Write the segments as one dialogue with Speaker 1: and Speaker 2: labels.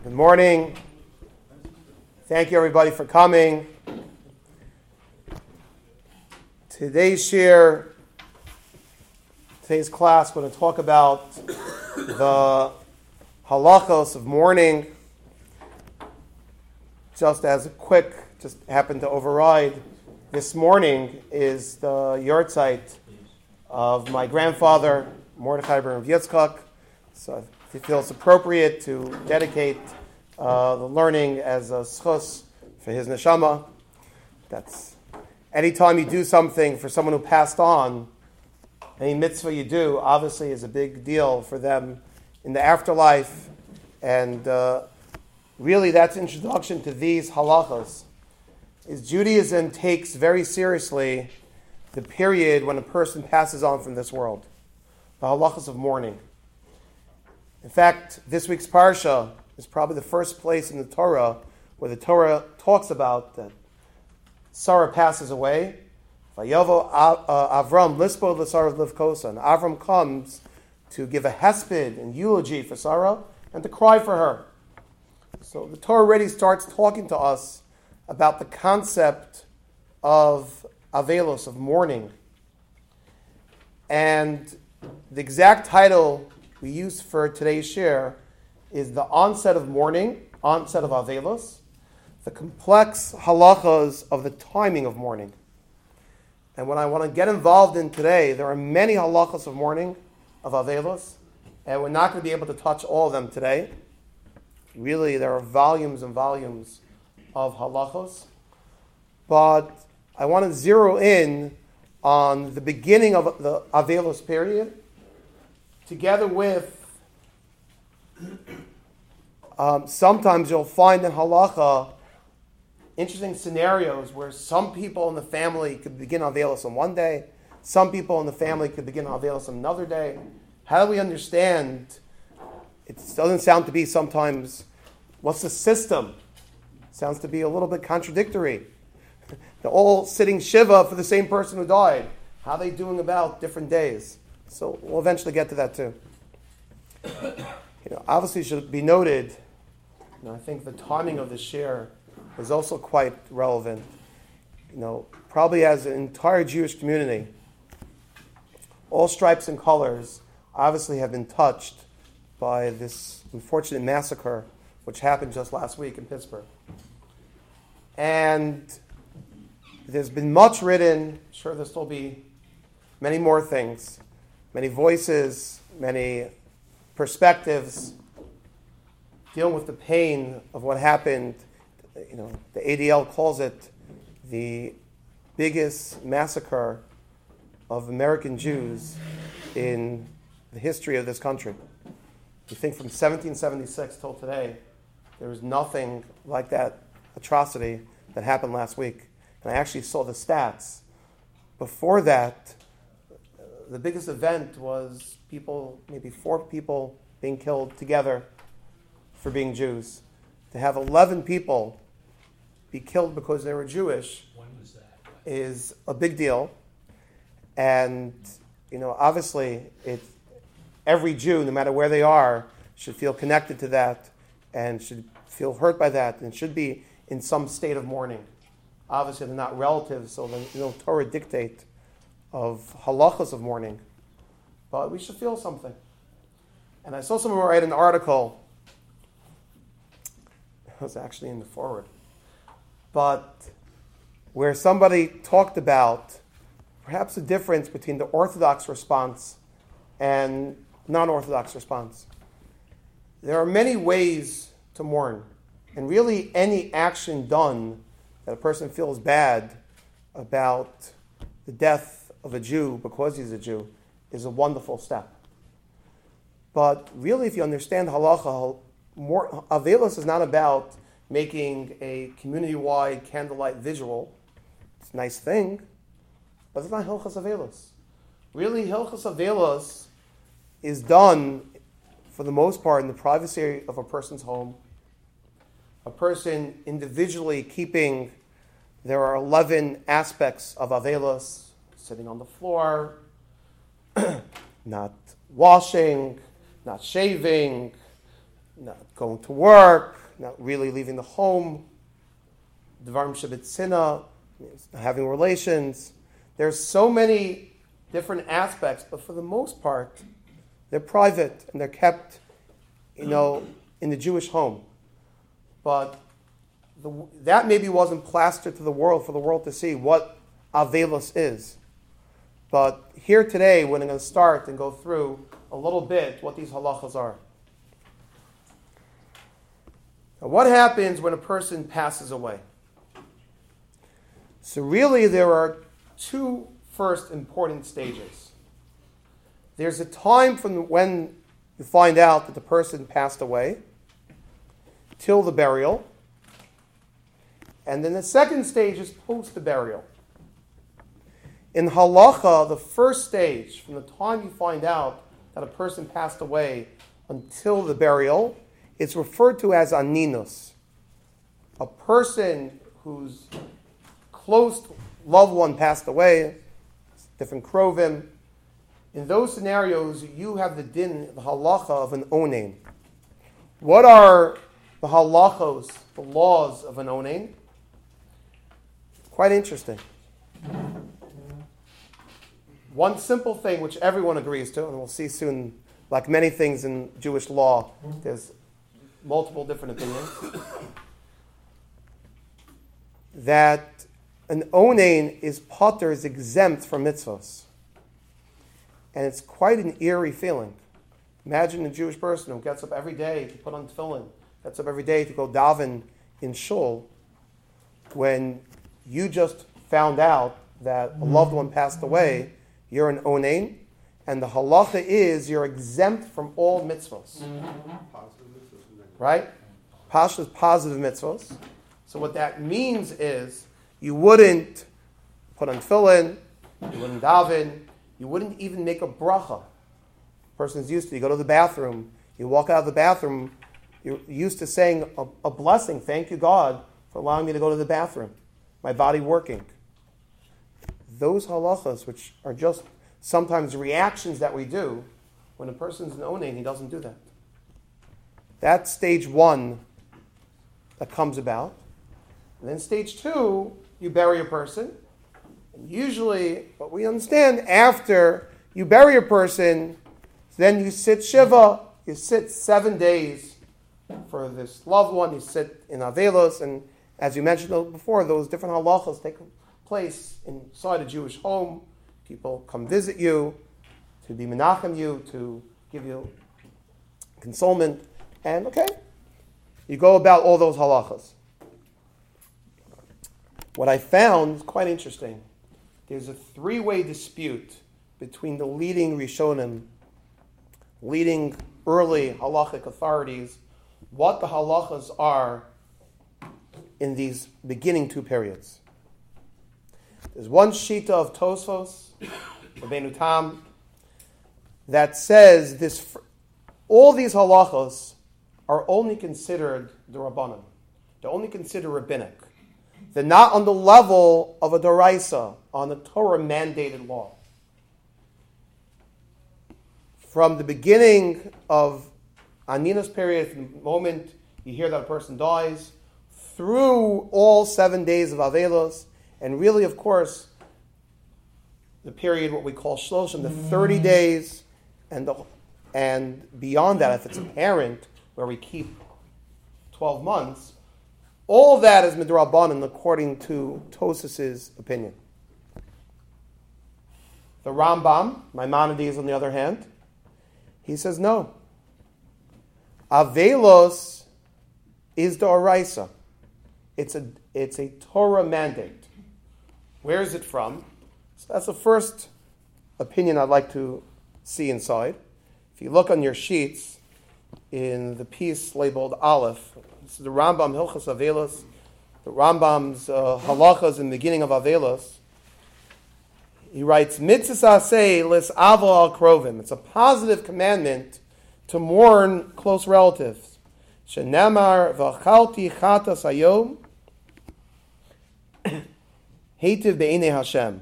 Speaker 1: Good morning. Thank you everybody for coming. Today's class, we're going to talk about the halachos of mourning. Just as a quick, just happened to override, this morning is the yahrzeit of my grandfather, Mordechai ben Rav Yitzchak. So I feel it's appropriate to dedicate the learning as a schus for his neshama. That's anytime you do something for someone who passed on, any mitzvah you do obviously is a big deal for them in the afterlife. And really that's introduction to these halachas. Is Judaism takes very seriously the period when a person passes on from this world, the halachas of mourning. In fact, this week's parsha is probably the first place in the Torah where the Torah talks about that Sarah passes away. Vayavo Avram lispo l'Sarah livkosa. And Avram comes to give a hesped and eulogy for Sarah and to cry for her. So the Torah already starts talking to us about the concept of avelos, of mourning. And the exact title we use for today's share is the onset of mourning, onset of avelos, the complex halachas of the timing of mourning. And what I want to get involved in today, there are many halachas of mourning, of avelos, and we're not going to be able to touch all of them today. Really, there are volumes and volumes of halachos. But I want to zero in on the beginning of the avelos period, together with sometimes you'll find in halacha interesting scenarios where some people in the family could begin avelos on one day, some people in the family could begin avelos on another day. How do we understand? It doesn't sound to be sometimes, what's the system? It sounds to be a little bit contradictory. They're all sitting shiva for the same person who died. How are they doing about different days? So we'll eventually get to that too. Obviously it should be noted, I think the timing of the share is also quite relevant. Probably as an entire Jewish community, all stripes and colors obviously have been touched by this unfortunate massacre which happened just last week in Pittsburgh. And there's been much written, I'm sure there'll still be many more things, many voices, many perspectives dealing with the pain of what happened. The ADL calls it the biggest massacre of American Jews in the history of this country. You think from 1776 till today, there was nothing like that atrocity that happened last week. And I actually saw the stats. Before that, the biggest event was people, maybe 4 people being killed together for being Jews. To have 11 people be killed because they were Jewish is a big deal. And, obviously, every Jew, no matter where they are, should feel connected to that and should feel hurt by that and should be in some state of mourning. Obviously, they're not relatives, so there's no Torah dictate of halachas of mourning. But we should feel something. And I saw someone write an article, it was actually in the forward, but where somebody talked about perhaps the difference between the Orthodox response and non-Orthodox response. There are many ways to mourn, and really any action done that a person feels bad about the death of a Jew because he's a Jew is a wonderful step. But really, if you understand halacha, avelos is not about making a community-wide candlelight visual. It's a nice thing, but it's not hilchas avelos. Really, hilchas avelos is done, for the most part, in the privacy of a person's home. A person individually keeping, there are 11 aspects of avelos: sitting on the floor, not washing, not shaving, not going to work, not really leaving the home, Dvarim Shebetzina, having relations. There's so many different aspects, but for the most part, they're private and they're kept, in the Jewish home. But that maybe wasn't plastered to the world for the world to see what Avelos is. But here today, we're going to start and go through a little bit what these halachas are. Now, what happens when a person passes away? So really, there are two first important stages. There's a time from when you find out that the person passed away till the burial. And then the second stage is post the burial. In halacha, the first stage, from the time you find out that a person passed away until the burial, it's referred to as aninus. A person whose close loved one passed away, different krovim. In those scenarios, you have the din, the halacha of an onein. What are the halachos, the laws of an onein? Quite interesting. One simple thing which everyone agrees to, and we'll see soon, like many things in Jewish law, there's multiple different opinions, that an onein is pater, is exempt from mitzvahs. And it's quite an eerie feeling. Imagine a Jewish person who gets up every day to put on tefillin, gets up every day to go daven in shul, when you just found out that a loved one passed away, you're an onein, and the halacha is you're exempt from all mitzvahs. Right? Pasha is positive mitzvahs. So what that means is you wouldn't put on tefillin, you wouldn't daven, you wouldn't even make a bracha. Person's used to, you go to the bathroom, you walk out of the bathroom, you're used to saying a blessing, thank you God for allowing me to go to the bathroom, my body working. Those halachas, which are just sometimes reactions that we do, when a person's an onein, he doesn't do that. That's stage one that comes about. And then stage two, you bury a person. And usually, what we understand, after you bury a person, then you sit Shiva, you sit 7 days for this loved one, you sit in Avelos, and as you mentioned before, those different halachas take place inside a Jewish home. People come visit you, to be menachem you, to give you consolement, and you go about all those halachas. What I found is quite interesting. There's a three-way dispute between the leading Rishonim, leading early halachic authorities, what the halachas are in these beginning two periods. There's one shita of Tosfos, Rabbeinu Tam, that says all these halachos are only considered the Rabbanim. They're only considered rabbinic. They're not on the level of a Doraisa, on the Torah mandated law. From the beginning of Anina's period, from the moment you hear that a person dies, through all 7 days of Avelos, and really, of course, the period what we call Shloshim, the 30 days, and beyond that, if it's a parent, where we keep 12 months, all of that is midrabanan according to Tosas's opinion. The Rambam, Maimonides on the other hand, he says no. Avelos is the oraisa. It's a Torah mandate. Where is it from? So that's the first opinion I'd like to see inside. If you look on your sheets, in the piece labeled Aleph, this is the Rambam Hilchos Avelos, the Rambam's halachas in the beginning of Avelos. He writes, Mitzvah aseh lis'avo al krovim. It's a positive commandment to mourn close relatives. Shenemar v'achalti chatas hayom heitiv be'enei Hashem.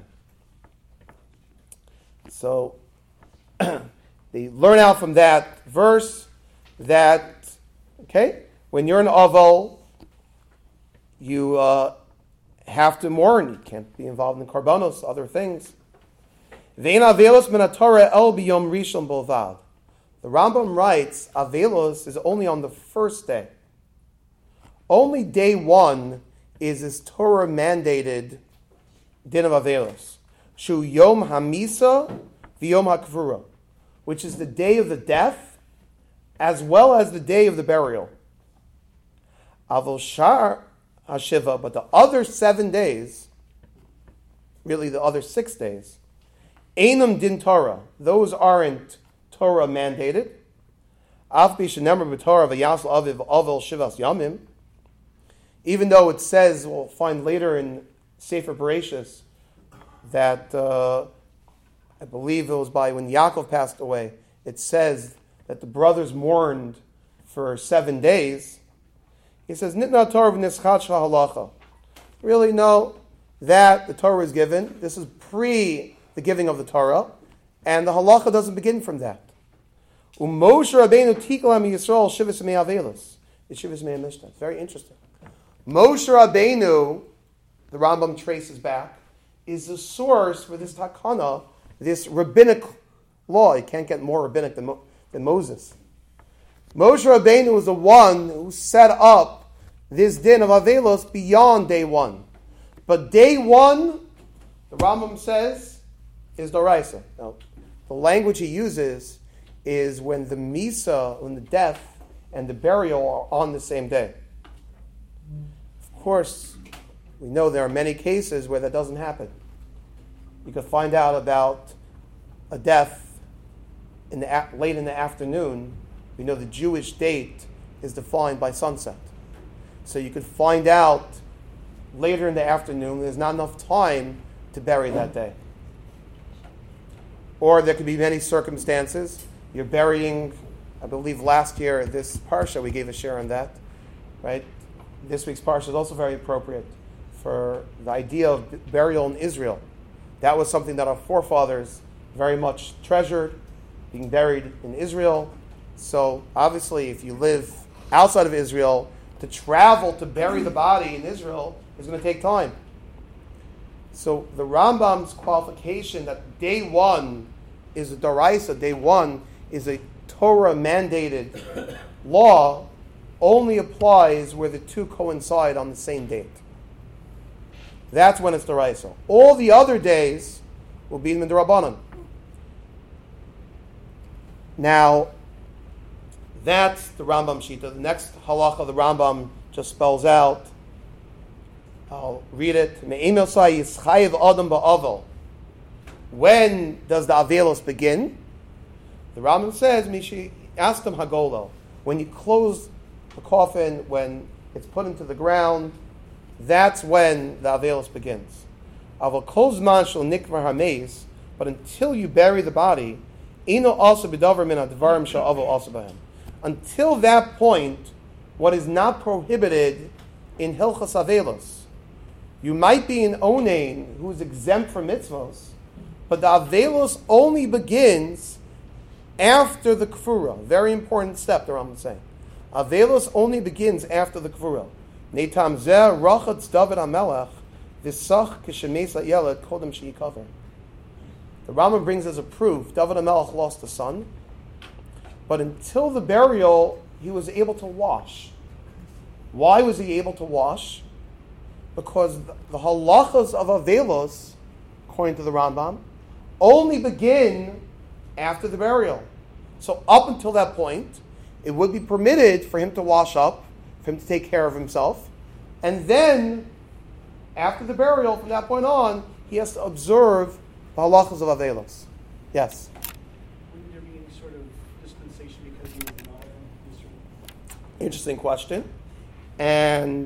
Speaker 1: So they learn out from that verse that Okay? When you're an Aval, you have to mourn. You can't be involved in Karbanos, other things. Ve'en Avelos min haTorah el biyom rishon bolvad. The Rambam writes, Avelos is only on the first day. Only day one is this Torah mandated din of Avelos. Shu Yom Hamisa v'Yom HaKvura, which is the day of the death as well as the day of the burial. Avol Shar HaShiva, but the other 7 days, really the other 6 days, Einam Din Torah, those aren't Torah mandated. Af b'shenemar b'Torah v'yasel aviv avel shivas yamim. Even though it says, we'll find later in Sefer Bereshis, that I believe it was by when Yaakov passed away, it says that the brothers mourned for 7 days. He says, Nitna Torah v'nischat halacha. Really, no, that the Torah is given. This is pre the giving of the Torah, and the halacha doesn't begin from that. Moshe Rabbeinu tikal am Yisrael shivas mei avelos. It's shivas mei mishnah. Very interesting. Moshe Rabbeinu, the Rambam traces back, is the source for this takana, this rabbinic law. You can't get more rabbinic than Moses. Moshe Rabbeinu was the one who set up this din of avelos beyond day one. But day one, the Rambam says, is Doraisa. Now, the language he uses is when the Misa, when the death and the burial are on the same day. Of course, we know there are many cases where that doesn't happen. You could find out about a death late in the afternoon. We know the Jewish date is defined by sunset. So you could find out later in the afternoon there's not enough time to bury that day. Or there could be many circumstances. You're burying, I believe last year, this Parsha, we gave a share on that, right? This week's Parsha is also very appropriate for the idea of burial in Israel. That was something that our forefathers very much treasured, being buried in Israel. So obviously, if you live outside of Israel, to travel to bury the body in Israel is going to take time. So the Rambam's qualification that day one is a Doraisa, day one is a Torah mandated law, only applies where the two coincide on the same date. That's when it's Doraisa. All the other days will be Midrabanan. Now, that's the Rambam Shita. The next halacha of the Rambam just spells out. I'll read it. When does the Avelos begin? The Rambam says, Mishi asked him Hagolo. When you close the coffin, when it's put into the ground, that's when the Avelos begins. But until you bury the body, until that point, what is not prohibited in Hilchas Avelos. You might be an Onain who is exempt from mitzvos, but the Avelos only begins after the Kfura. Very important step, the Rambam is saying. Avelos only begins after the Kfura. Neitam zeh rachatz David HaMelech v'sach k'shemes ha'yeled kodem she'yikaver. The Rambam brings as a proof, David HaMelech lost a son, but until the burial, he was able to wash. Why was he able to wash? Because the halachas of Avelos, according to the Rambam, only begin after the burial. So up until that point, it would be permitted for him to wash up, for him to take care of himself, and then, after the burial, from that point on, he has to observe the halachas of Avelos. Yes?
Speaker 2: Wouldn't there be any sort of dispensation because he was not in Israel?
Speaker 1: Interesting question. And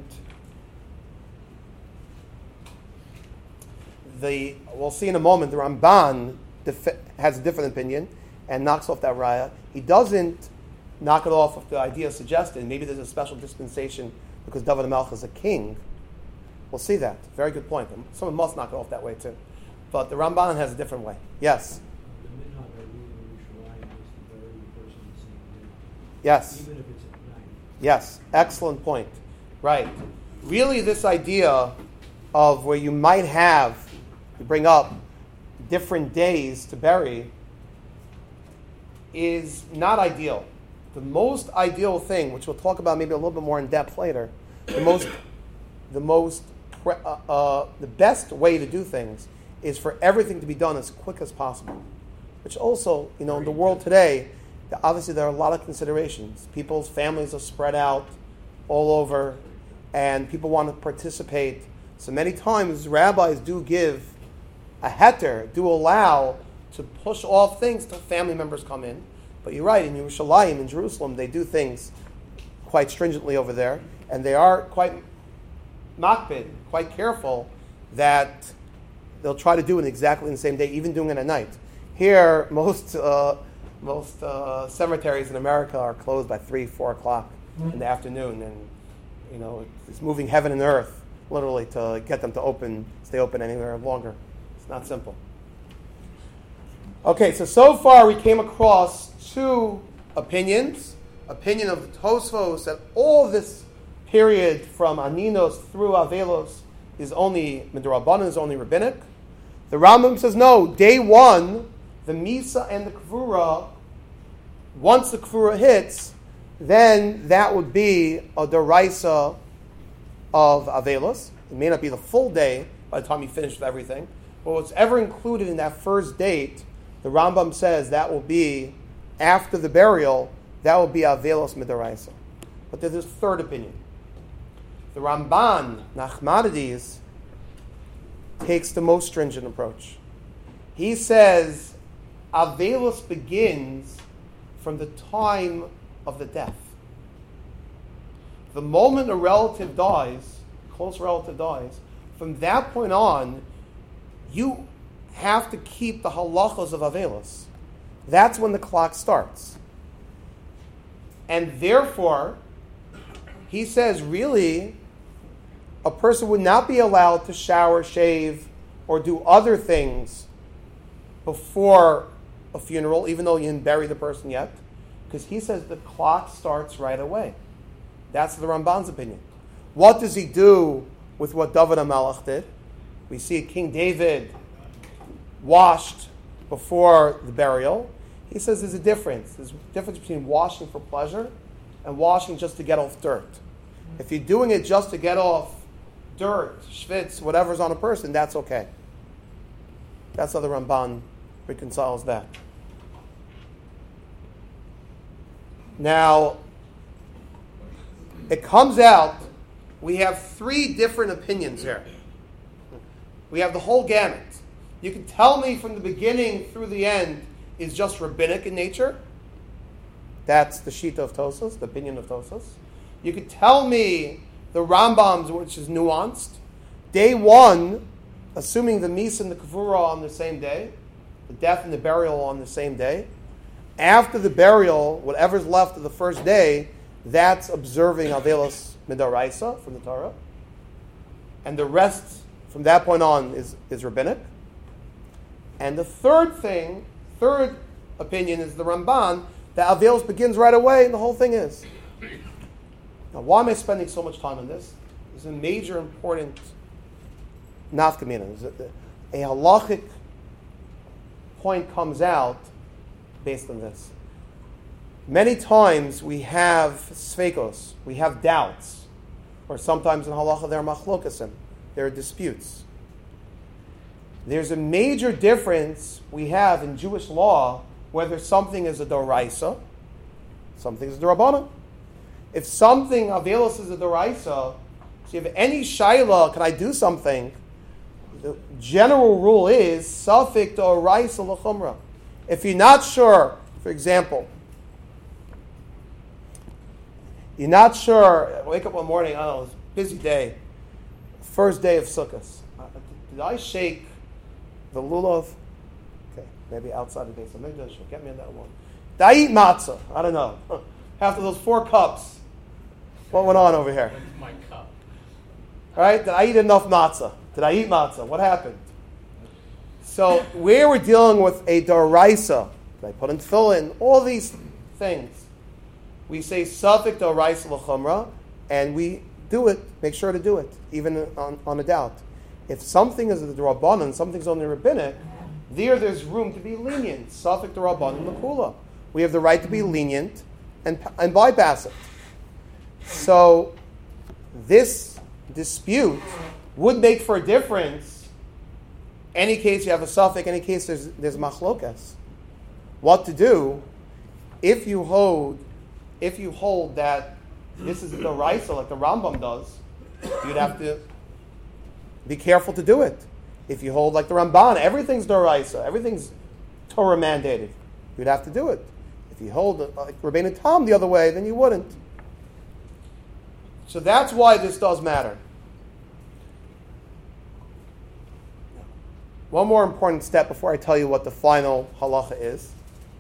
Speaker 1: we'll see in a moment, the Ramban has a different opinion and knocks off that raya. He doesn't knock it off of the idea suggested. Maybe there's a special dispensation because David HaMelech is a king. We'll see that. Very good point. Someone must knock it off that way too. But the Ramban has a different way. Yes?
Speaker 3: The minhag I read in Yerushalayim is to bury the person the same day.
Speaker 1: Yes.
Speaker 3: Even if it's at night.
Speaker 1: Yes, excellent point. Right. Really, this idea of where you might have, you bring up different days to bury, is not ideal. The most ideal thing, which we'll talk about maybe a little bit more in depth later, the best way to do things is for everything to be done as quick as possible. Which also, in the world today, obviously there are a lot of considerations. People's families are spread out all over, and people want to participate. So many times rabbis do give a heter, do allow to push off things till family members come in. But you're right, in Yerushalayim, in Jerusalem, they do things quite stringently over there, and they are quite makpid, quite careful that they'll try to do it exactly the same day, even doing it at night. Here, most cemeteries in America are closed by 3, 4 o'clock in the afternoon, and it's moving heaven and earth literally to get them to stay open anywhere longer. It's not simple. Okay, so far we came across 2 opinions. Opinion of the Tosfos that all this period from Aninos through Avelos is only Midrabanan, is only rabbinic. The Rambam says no. Day 1, the Misa and the Kvura, once the Kvura hits, then that would be a Deraisa of Avelos. It may not be the full day by the time you finish with everything, but what's ever included in that first date, the Rambam says that will be after the burial. That will be Avelos Midaraisa. But there's a third opinion. The Ramban, Nachmanides, takes the most stringent approach. He says Avelos begins from the time of the death. The moment a relative dies, close relative dies, from that point on, you have to keep the halachos of Avelos. That's when the clock starts. And therefore, he says, really, a person would not be allowed to shower, shave, or do other things before a funeral, even though you didn't bury the person yet, because he says the clock starts right away. That's the Ramban's opinion. What does he do with what David HaMelech did? We see King David washed before the burial. He says there's a difference. There's a difference between washing for pleasure and washing just to get off dirt. If you're doing it just to get off dirt, schwitz, whatever's on a person, that's okay. That's how the Ramban reconciles that. Now, it comes out, we have 3 different opinions here. We have the whole gamut. You can tell me from the beginning through the end is just rabbinic in nature. That's the Shita of Tosas, the opinion of Tosas. You could tell me the Rambam's, which is nuanced. Day 1, assuming the Misa and the Kavura on the same day, the death and the burial on the same day. After the burial, whatever's left of the first day, that's observing Avelos Midaraisa from the Torah. And the rest from that point on is rabbinic. And the third opinion is the Ramban, that Avelos begins right away, and the whole thing is. Now, why am I spending so much time on this? There's a major important nafkamina. A halachic point comes out based on this. Many times we have sfekos, we have doubts, or sometimes in halacha there are machlokasim, there are disputes. There's a major difference we have in Jewish law whether something is a doraisa, something is a dorabana. If something Avelos is a doraisa, so you have any shaila, can I do something? The general rule is safik doraisa l'chumra. If you're not sure, for example, you're not sure, I wake up one morning, I don't know, it's a busy day, first day of Sukkot. Did I shake the lulav? Okay, maybe outside the base of Mikdash, get me on that one. Did I eat matzah? I don't know. After those 4 cups, what went on over here?
Speaker 2: My cup.
Speaker 1: All right, did I eat enough matzah? Did I eat matzah? What happened? So where we're dealing with a doraisa, did I put in tefillin, all these things. we say Safek D'Oraisa L'Chumra, and we do it, make sure to do it, even on a doubt. If something is the Rabbanan, something's only rabbinic, there's room to be lenient. Safek D'Rabbanan L'Kula. We have the right to be lenient and bypass it. So this dispute would make for a difference. Any case you have a Safek, any case there's machlokas. What to do if you hold that this is the Doraisa, like the Rambam does, you'd have to be careful to do it. If you hold like the Ramban, everything's Doraisa, everything's Torah mandated, you'd have to do it. If you hold like Rabbeinu Tam the other way, then you wouldn't. So that's why this does matter. One more important step before I tell you what the final halacha is.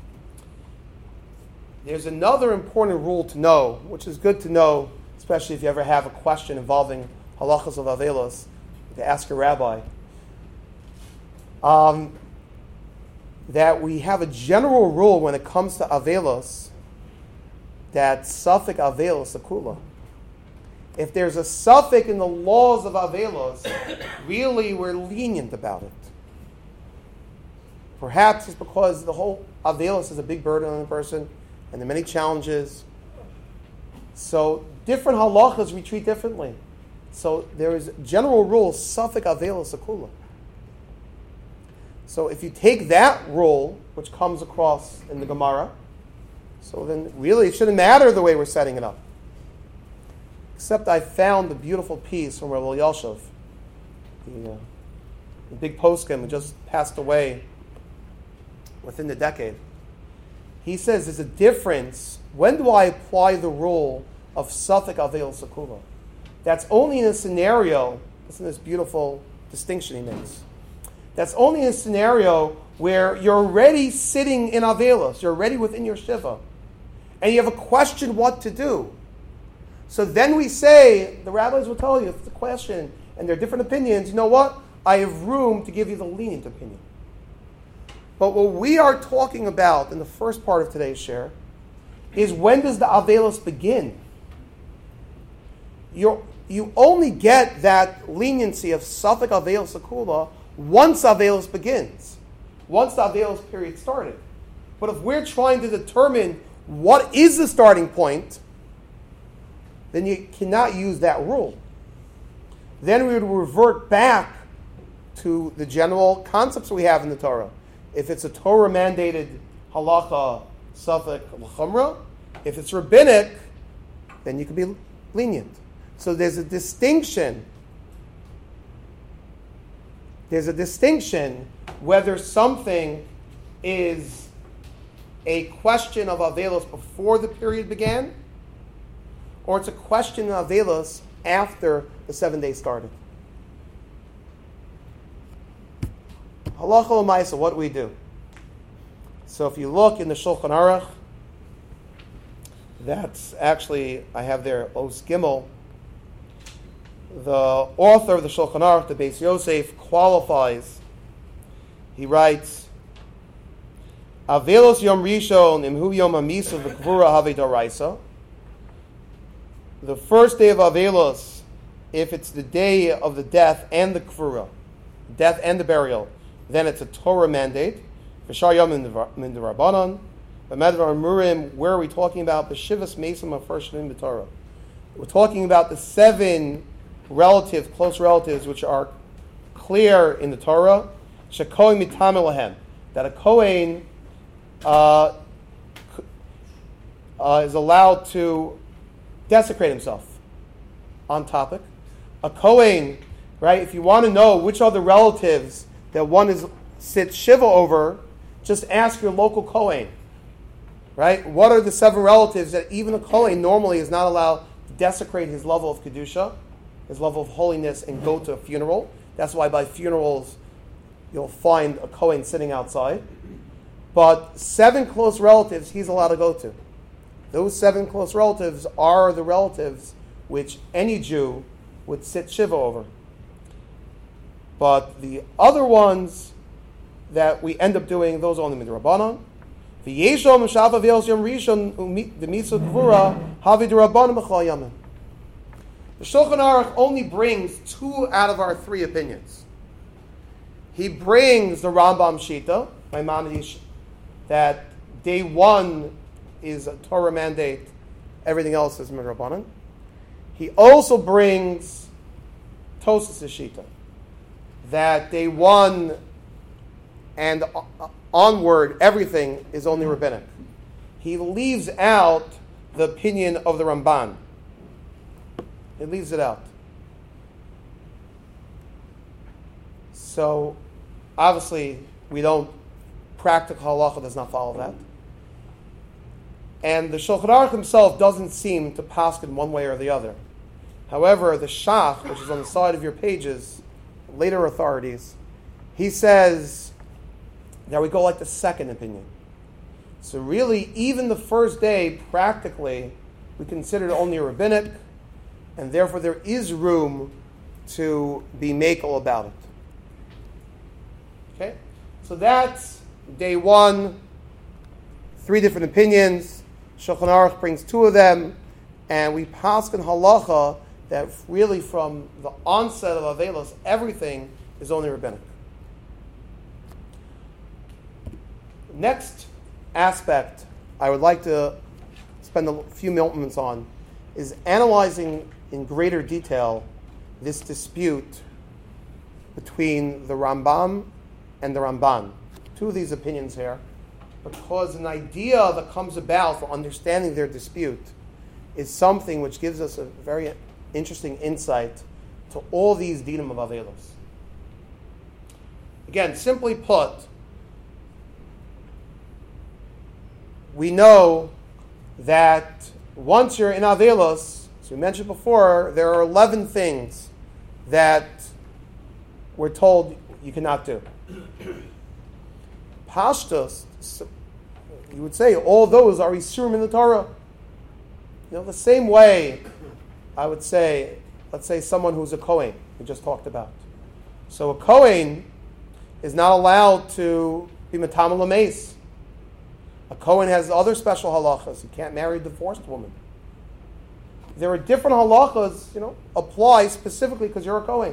Speaker 1: There's another important rule to know, which is good to know, especially if you ever have a question involving halachas of avelos, to ask a rabbi. That we have a general rule when it comes to avelos, that Safek avelos akula. If there's a Safek in the laws of avelos, really we're lenient about it. Perhaps it's because the whole avelos is a big burden on the person, and there are many challenges. So different halachas we treat differently. So there is general rule, Safek avelos akula. So if you take that rule, which comes across in the Gemara, so then really it shouldn't matter the way we're setting it up. Except I found a beautiful piece from Rav Elyashiv, the big poskim who just passed away within the decade. He says there's a difference. When do I apply the rule of Safek avelos akula? That's only in a scenario, listen to this beautiful distinction he makes. That's only in a scenario where you're already sitting in avelos, you're already within your shiva, and you have a question what to do. So then we say, the rabbis will tell you, if it's a question, and there are different opinions, you know what? I have room to give you the lenient opinion. But what we are talking about in the first part of today's share is when does the avelos begin? You only get that leniency of Safek avelos akula once avelos begins, once the avelos period started. But if we're trying to determine what is the starting point, then you cannot use that rule. Then we would revert back to the general concepts we have in the Torah. If it's a Torah mandated halacha, Safek l'chumra, if it's rabbinic, then you can be lenient. So there's a distinction. There's a distinction whether something is a question of avelos before the period began, or it's a question of avelos after the 7 days started. Halacha l'maisa, what do we do? So if you look in the Shulchan Aruch, that's actually, I have there, Os Gimel. The author of the Shulchan Aruch, the Beis Yosef, qualifies. He writes, Avelos Yom Rishon Imhu Yom Hamisa V'Kvura Have D'Oraisa. The first day of Avelos, if it's the day of the death and the Kvura, death and the burial, then it's a Torah mandate. V'Shar Yom Min D'Rabbanan. B'Medvar Murim, where are we talking about? B'Shivas Mesim HaFarshim B'Torah. We're talking about the 7 relatives, close relatives, which are clear in the Torah. Shekohen Mitameh Lahem, that a Kohen is allowed to desecrate himself. On topic, a Kohen, right? If you want to know which are the relatives that one sits shiva over, just ask your local Kohen, right? What are the 7 relatives that even a Kohen normally is not allowed to desecrate his level of kedusha, his level of holiness, and go to a funeral? That's why by funerals you'll find a Kohen sitting outside. But 7 close relatives he's allowed to go to. Those 7 close relatives are the relatives which any Jew would sit shiva over. But the other ones that we end up doing, those are only midrabanan. V'yeshom Shav Avelos Yom Rishon D'Mitzvah Gvura Havi D'Rabbanan B'chol Yamim. The Shulchan Aruch only brings 2 out of our 3 opinions. He brings the Rambam Shita, Maimonides, that day 1 is a Torah mandate, everything else is Midrabanan. He also brings Tosas Shita, that day 1 and onward, everything is only rabbinic. He leaves out the opinion of the Ramban. He leaves it out. So, obviously, practical halacha does not follow that. And the Shulchan Aruch himself doesn't seem to paskin one way or the other. However, the Shach, which is on the side of your pages, later authorities, he says that we go like the second opinion. So really, even the first day, practically, we consider it only rabbinic, and therefore there is room to be makel about it. Okay? So that's day 1, 3 different opinions. Shulchan Aruch brings 2 of them, and we paskin halacha that really from the onset of Avelos, everything is only rabbinic. Next aspect I would like to spend a few moments on is analyzing in greater detail this dispute between the Rambam and the Ramban. 2 of these opinions here, because an idea that comes about for understanding their dispute is something which gives us a very interesting insight to all these dinim of Avelos. Again, simply put, we know that once you're in Avelos, as we mentioned before, there are 11 things that we're told you cannot do. Pashtus, you would say all those are Isurim in the Torah. The same way, I would say, let's say someone who's a Kohen, we just talked about. So a Kohen is not allowed to be Matam Lameis. A Kohen has other special halachas. He can't marry a divorced woman. There are different halachas, apply specifically because you're a Kohen.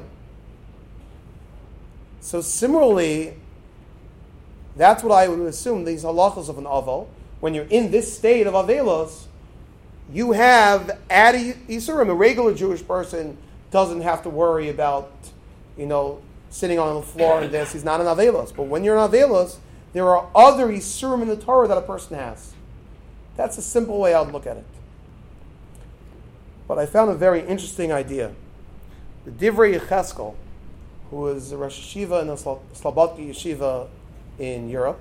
Speaker 1: So similarly, that's what I would assume, these halachas of an aval. When you're in this state of avelos, you have Adi Yisurim. A regular Jewish person doesn't have to worry about, sitting on the floor and this. He's not an avelos. But when you're in avelos, there are other Yisurim in the Torah that a person has. That's a simple way I would look at it. But I found a very interesting idea. The Divrei Yecheskel, who is a Rosh Yeshiva in the Slobodki Yeshiva in Europe,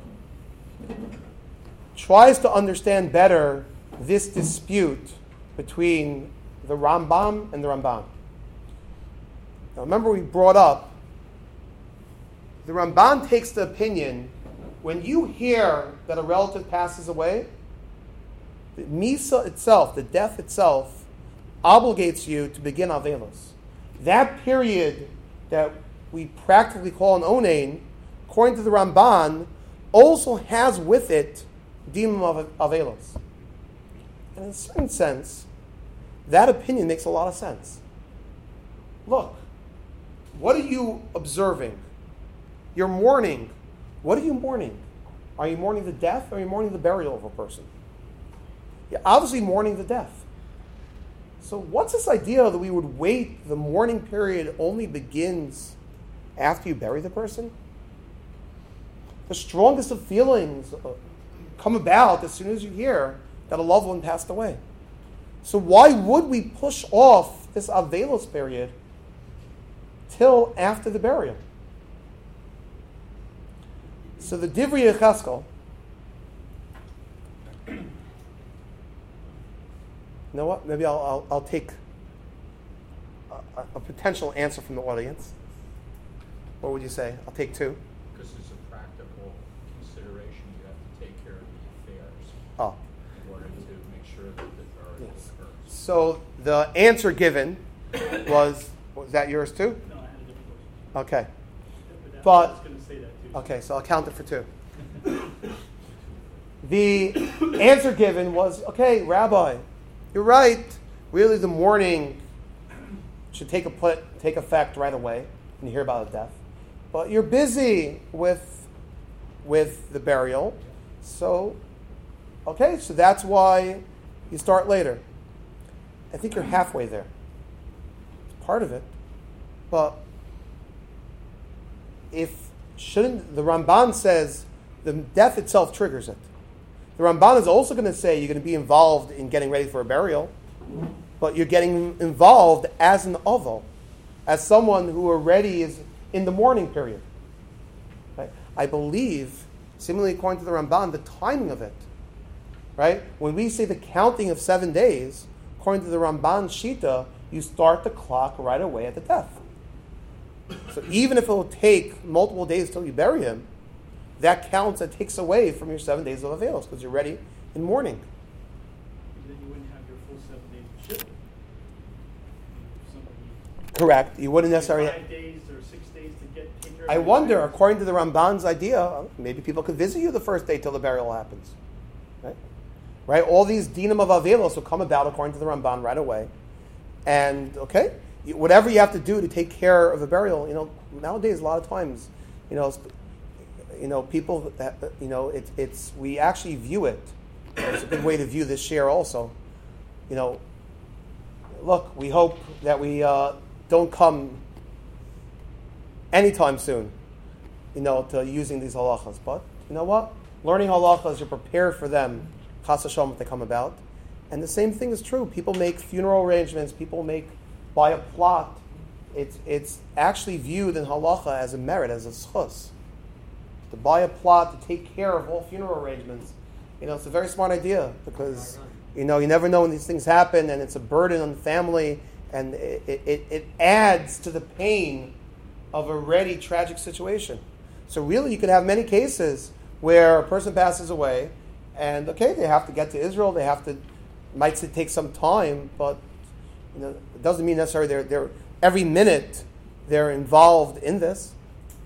Speaker 1: tries to understand better this dispute between the Rambam and the Ramban. Now remember we brought up, the Ramban takes the opinion, when you hear that a relative passes away, the Misa itself, the death itself, obligates you to begin Avelos. That period that we practically call an Onein, according to the Ramban, also has with it Dimim of Avelos. And in a certain sense, that opinion makes a lot of sense. Look, what are you observing? You're mourning. What are you mourning? Are you mourning the death or are you mourning the burial of a person? You're obviously mourning the death. So what's this idea that we would wait, the mourning period only begins after you bury the person? The strongest of feelings come about as soon as you hear that a loved one passed away. So why would we push off this Avelos period till after the burial? So the Divrei Yecheskel, you know what? Maybe I'll take a potential answer from the audience. What would you say? I'll take 2.
Speaker 3: Because it's a practical consideration. You have to take care of the affairs in order to make sure that the burial occurs.
Speaker 1: So the answer given was that yours too?
Speaker 2: No, I had a different question.
Speaker 1: Okay.
Speaker 2: I
Speaker 1: But
Speaker 2: was going to say that too.
Speaker 1: okay, so I'll count it for 2. the answer given was, okay, Rabbi, you're right. Really, the mourning should take effect right away when you hear about a death. But you're busy with the burial. So, okay, so that's why you start later. I think you're halfway there. It's part of it. But the Ramban says the death itself triggers it. The Ramban is also going to say you're going to be involved in getting ready for a burial, but you're getting involved as an oval, as someone who already is in the mourning period. Right? I believe, similarly according to the Ramban, the timing of it, right? When we say the counting of 7 days, according to the Ramban Shita, you start the clock right away at the death. So even if it will take multiple days till you bury him, that counts, that takes away from your 7 days of avails because you're ready in mourning.
Speaker 2: Then you wouldn't have your full 7 days of ship.
Speaker 1: Correct. You wouldn't necessarily.
Speaker 2: 5 days or 6 days to take care of
Speaker 1: I wonder, according to the Ramban's idea, maybe people could visit you the first day till the burial happens. Right? All these dinam of avelos will come about according to the Ramban right away. And, okay, whatever you have to do to take care of the burial, nowadays a lot of times, people, we actually view it. It's a good way to view this share also. Look, we hope that we don't come anytime soon, to using these halachas. But you know what? Learning halachas, you're prepared for them, chas v'shalom, if they come about. And the same thing is true. People make funeral arrangements. People buy a plot. It's actually viewed in halacha as a merit, as a schus. To buy a plot to take care of all funeral arrangements, it's a very smart idea because, you never know when these things happen, and it's a burden on the family, and it adds to the pain of a already tragic situation. So really, you could have many cases where a person passes away, and okay, they have to get to Israel. Might take some time, but it doesn't mean necessarily they're every minute they're involved in this.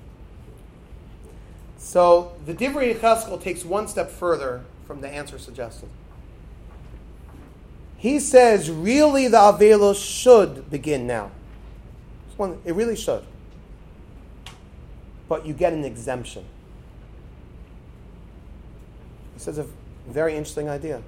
Speaker 1: So the Divrei Yechezkel takes one step further from the answer suggested. He says, really, the avelos should begin now. It really should. But you get an exemption. He says a very interesting idea.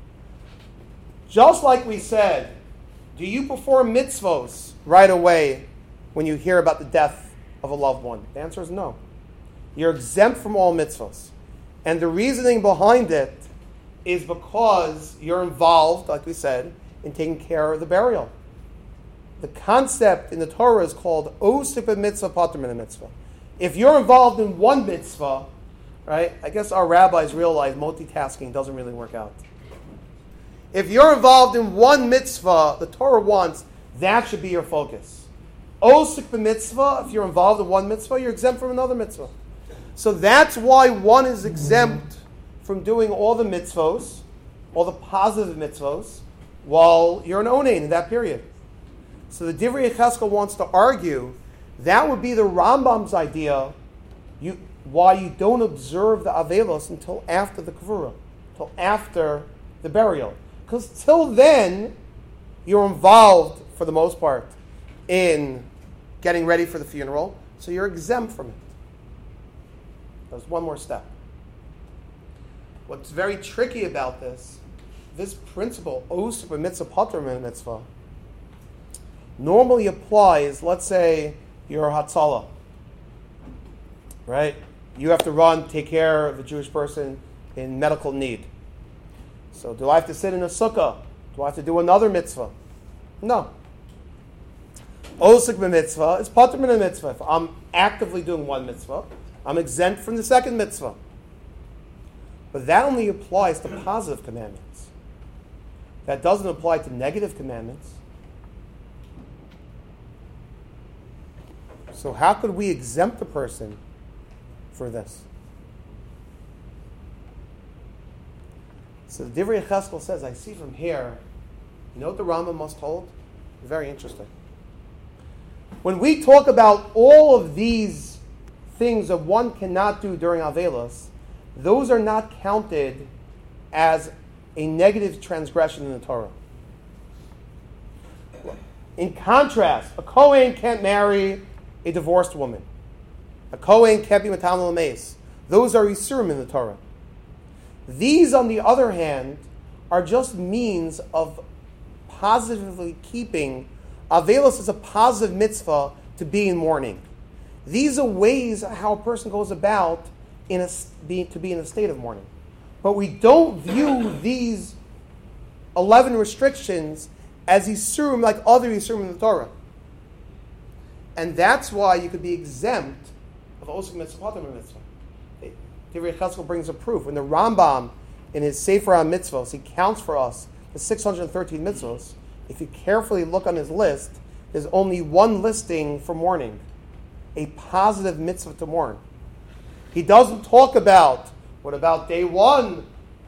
Speaker 1: Just like we said, do you perform mitzvos right away when you hear about the death of a loved one? The answer is no. You're exempt from all mitzvos. And the reasoning behind it is because you're involved, like we said, in taking care of the burial. The concept in the Torah is called osik b'mitzvah patur min mitzvah. If you're involved in one mitzvah, right, I guess our rabbis realize multitasking doesn't really work out. If you're involved in one mitzvah, the Torah wants, that should be your focus. Osik b'mitzvah, if you're involved in one mitzvah, you're exempt from another mitzvah. So that's why one is exempt from doing all the mitzvos, all the positive mitzvos, while you're an onein in that period. So the Divrei Yechezkel wants to argue that would be the Rambam's idea, why you don't observe the avelos until after the kavura, until after the burial. Because till then, you're involved, for the most part, in getting ready for the funeral, so you're exempt from it. There's one more step. What's very tricky about this principle, osik b'mitzvah patur min mitzvah, normally applies, let's say you're a Hatzalah, right? You have to take care of a Jewish person in medical need. So do I have to sit in a sukkah? Do I have to do another mitzvah? No. Osik b'mitzvah is patur min mitzvah. If I'm actively doing one mitzvah, I'm exempt from the second mitzvah. But that only applies to positive commandments. That doesn't apply to negative commandments. So how could we exempt a person for this? So the Divrei Yechezkel says, I see from here, you know what the Rambam must hold? Very interesting. When we talk about all of these things that one cannot do during Avelos, those are not counted as a negative transgression in the Torah. In contrast, a Kohen can't marry a divorced woman. A Kohen can't be Matam L'Meis. Those are Yisurim in the Torah. These, on the other hand, are just means of positively keeping. Avelos is a positive mitzvah to be in mourning. These are ways how a person goes about to be in a state of mourning. But we don't view these 11 restrictions as Yisurim like other Yisurim in the Torah. And that's why you could be exempt of Osik Mitzvah, Pater Mitzvah. Divrei Cheskel brings a proof. When the Rambam, in his Sefer HaMitzvos, he counts for us the 613 mitzvos. If you carefully look on his list, there's only one listing for mourning, a positive mitzvah to mourn. He doesn't talk about, what about day one?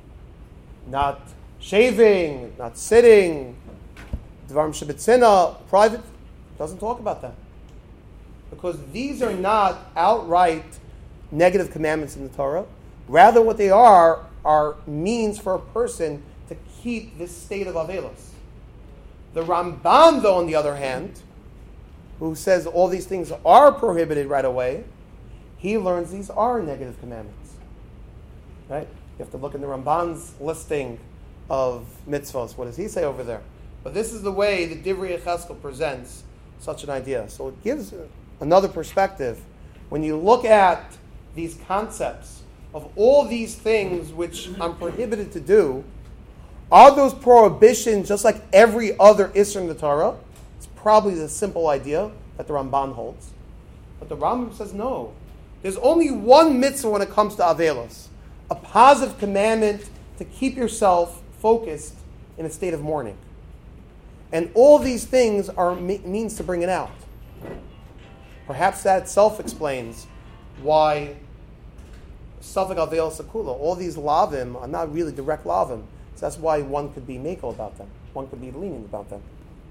Speaker 1: Not shaving, not sitting, Dvarim Shebetzina, private. Doesn't talk about that. Because these are not outright negative commandments in the Torah. Rather, what they are means for a person to keep this state of Avelos. The Ramban, though, on the other hand, who says all these things are prohibited right away, he learns these are negative commandments. Right? You have to look in the Ramban's listing of mitzvahs. What does he say over there? But this is the way the Divrei Cheskel presents such an idea. So it gives another perspective. When you look at these concepts of all these things which I'm prohibited to do, are those prohibitions just like every other Isser in the Torah? It's probably the simple idea that the Ramban holds. But the Rambam says no. There's only one mitzvah when it comes to Avelos. A positive commandment to keep yourself focused in a state of mourning. And all these things are means to bring it out. Perhaps that itself explains why Safek Avelos Sakula, all these lavim are not really direct lavim. So that's why one could be makel about them. One could be lenient about them.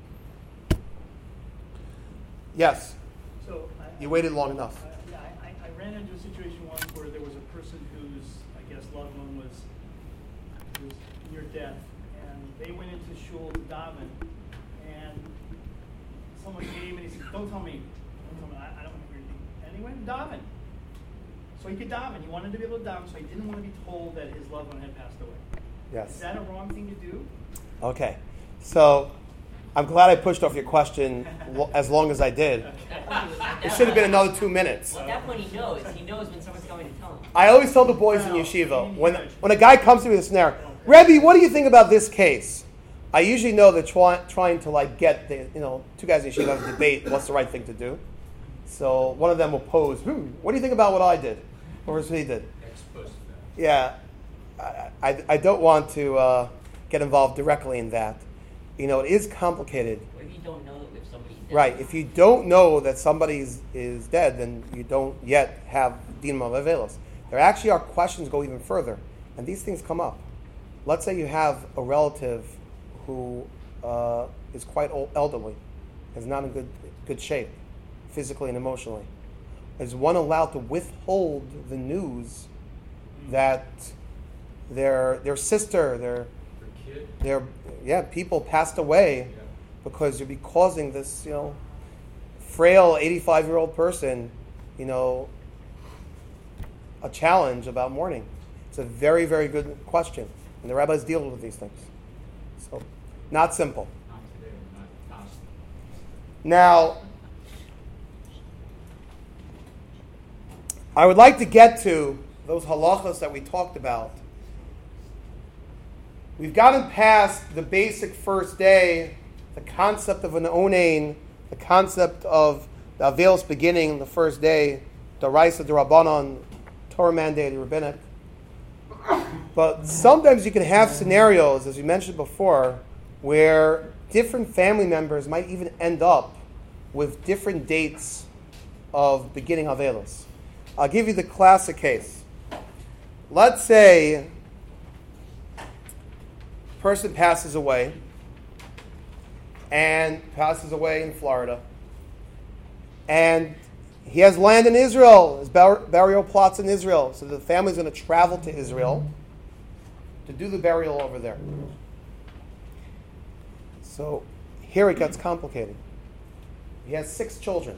Speaker 1: Yes?
Speaker 2: So
Speaker 1: you waited long enough.
Speaker 2: I ran into a situation once where there was a person whose, I guess, loved one was near death, and they went into shul to daven, and someone came and he said, "Don't tell me. I don't want to hear anything." And he went to daven. So he could daven. He wanted to be able to daven, so he didn't want to be told that his loved one had passed away.
Speaker 1: Yes.
Speaker 2: Is that a wrong thing to do?
Speaker 1: Okay. So I'm glad I pushed off your question as long as I did. It should have been another 2 minutes.
Speaker 4: Well, at that point he knows. He knows when someone's coming to tell him.
Speaker 1: I always tell the boys in yeshiva, when a guy comes to me with a scenario, Rebbe, what do you think about this case? I usually know they're trying to get two guys in yeshiva have a debate what's the right thing to do. So one of them will pose, what do you think about what I did? Or what he did? Yeah. I don't want to get involved directly in that. It is complicated.
Speaker 4: What if you don't know if somebody's dead?
Speaker 1: Right. If you don't know that somebody is dead, then you don't yet have Dinam of Avelos. There actually are questions go even further, and these things come up. Let's say you have a relative who is quite elderly, is not in good shape, physically and emotionally. Is one allowed to withhold the news that their sister, their people passed away because you'd be causing this, frail 85-year-old person, a challenge about mourning? It's a very, very good question. And the rabbis deal with these things. So, not simple.
Speaker 3: Not today, not constantly.
Speaker 1: Now, I would like to get to those halachas that we talked about. We've gotten past the basic first day, the concept of an onain, the concept of the Avelos beginning the first day, the Raisa, the Rabbanon, Torah mandated, rabbinic. But sometimes you can have scenarios, as we mentioned before, where different family members might even end up with different dates of beginning Avelos. I'll give you the classic case. Let's say a person passes away in Florida, and he has land in Israel, his burial plots in Israel, so the family's going to travel to Israel to do the burial over there. So here it gets complicated. He has 6 children.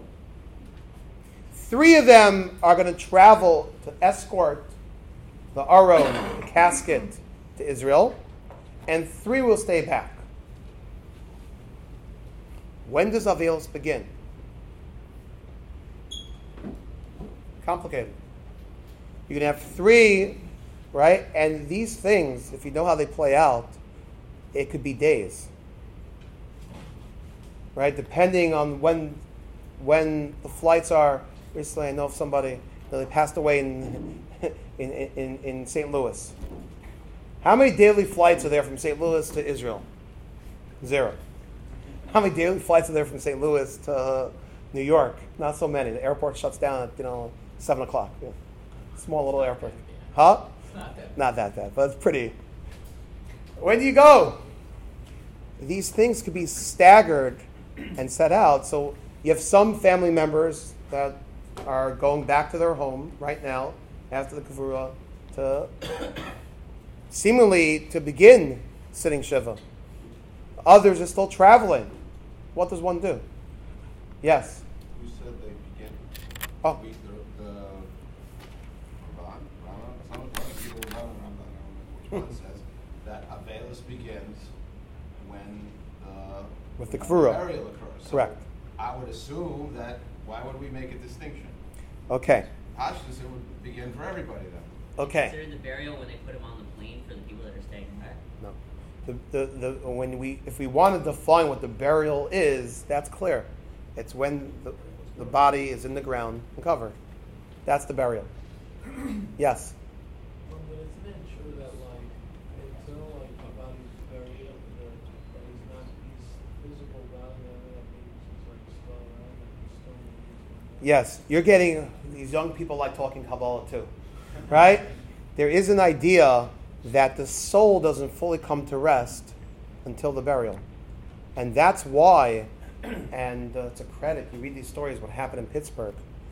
Speaker 1: 3 of them are going to travel to escort the aron, the casket, to Israel, and 3 will stay back. When does Avelos begin? Complicated. You can have 3, right? And these things, if you know how they play out, it could be days, right? Depending on when the flights are. Recently, I know of somebody that they passed away in St. Louis. How many daily flights are there from St. Louis to Israel? 0. How many daily flights are there from St. Louis to New York? Not so many. The airport shuts down at 7 o'clock. Yeah. Small little airport. Huh? Not that bad, but it's pretty. When do you go? These things could be staggered and set out. So you have some family members that are going back to their home right now after the Kavura to seemingly to begin sitting Shiva. Others are still traveling. What does one do? Yes?
Speaker 5: You said they begin.
Speaker 1: Oh.
Speaker 5: Which one says that Avelis begins when
Speaker 1: with the Kavura
Speaker 5: burial occurs. So
Speaker 1: correct.
Speaker 5: I would assume that, why would we make a distinction?
Speaker 1: Okay.
Speaker 5: Pashtus, it would begin for everybody then.
Speaker 1: Okay.
Speaker 4: Consider the burial when they put him on the plane for the people that are staying back?
Speaker 1: No. If we want to define what the burial is, that's clear. It's when the body is in the ground and covered. That's the burial. Yes.
Speaker 6: But isn't it true that until the body's buried up there, but he's not his physical body, that he's still around and he's still.
Speaker 1: Yes, you're getting, these young people like talking Kabbalah too, right? There is an idea that the soul doesn't fully come to rest until the burial. And that's why, and it's a credit, you read these stories, what happened in Pittsburgh,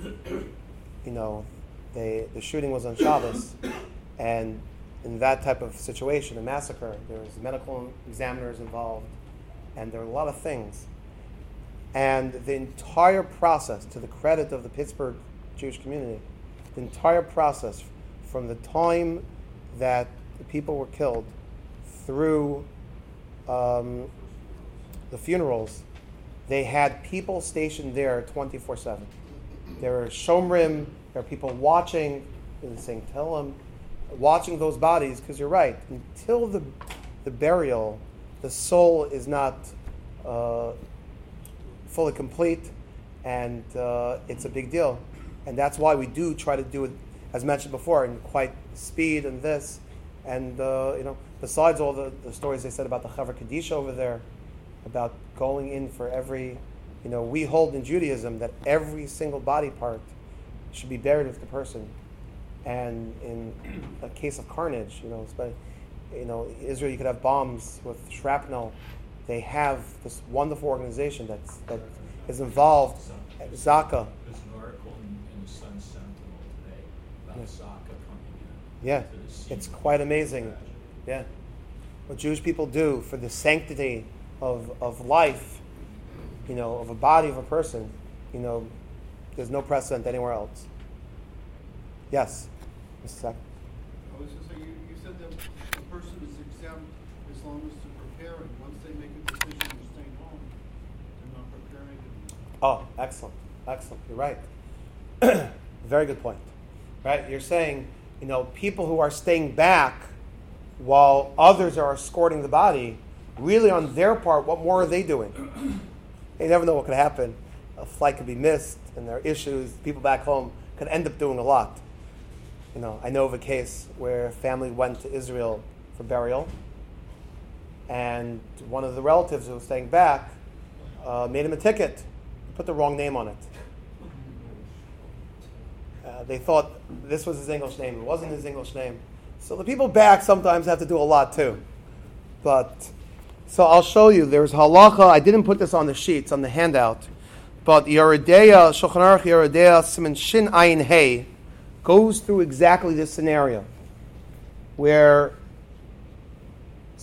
Speaker 1: the shooting was on Shabbos, and in that type of situation, a massacre, there was medical examiners involved, and there were a lot of things. And the entire process, to the credit of the Pittsburgh Jewish community, the entire process from the time that the people were killed through the funerals, they had people stationed there 24/7. There were shomrim, there are people watching, saying Tehillim, watching those bodies, because you're right, until the burial, the soul is not fully complete, and it's a big deal. And that's why we do try to do it, as mentioned before, in quite speed and this. And, besides all the stories they said about the Chaver Kadisha over there, about going in for every, we hold in Judaism that every single body part should be buried with the person. And in a case of carnage, Israel, you could have bombs with shrapnel. They have this wonderful organization that is involved at Zaka.
Speaker 3: There's an article in the Sun Sentinel today about
Speaker 1: Yes.
Speaker 3: Zaka coming in.
Speaker 1: Yeah,
Speaker 3: to the scene
Speaker 1: it's
Speaker 3: of
Speaker 1: quite
Speaker 3: the
Speaker 1: amazing.
Speaker 3: tragedy.
Speaker 1: Yeah, what Jewish people do for the sanctity of life, of a body of a person, there's no precedent anywhere else. Yes, Mr. Sack.
Speaker 7: I was just saying, you said that the person is exempt as long as they're preparing. Once they make a decision to stay home, they're not preparing anymore.
Speaker 1: Oh, excellent. You're right. Very good point. Right, you're saying, people who are staying back while others are escorting the body, really on their part, what more are they doing? They never know what could happen. A flight could be missed, and there are issues. People back home could end up doing a lot. I know of a case where a family went to Israel for burial, and one of the relatives who was staying back made him a ticket, put the wrong name on it. They thought this was his English name. It wasn't his English name. So the people back sometimes have to do a lot too. So I'll show you. There's halacha. I didn't put this on the sheets, on the handout. But Yeridea, Shulchan Aruch Yeridea, Siman Shin Ayin Hey, goes through exactly this scenario where